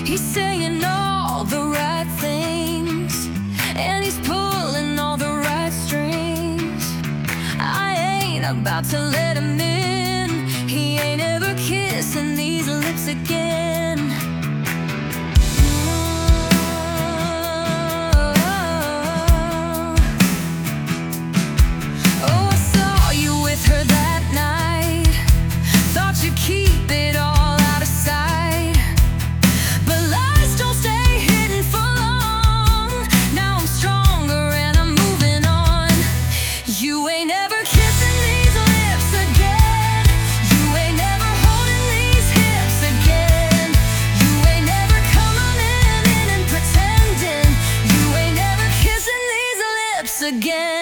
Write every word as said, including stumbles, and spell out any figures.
He's saying all the right things, and he's pulling all the right strings. I ain't about to let him in. He ain't ever kissing these lips again. Oh, I saw you with her that night. Thought you'd keep it all out of sight, but lies don't stay hidden for long. Now I'm stronger and I'm moving on. You ain't ever kissing these lips again. You ain't never holding these hips again. You ain't never coming in and pretending. You ain't never kissing these lips again.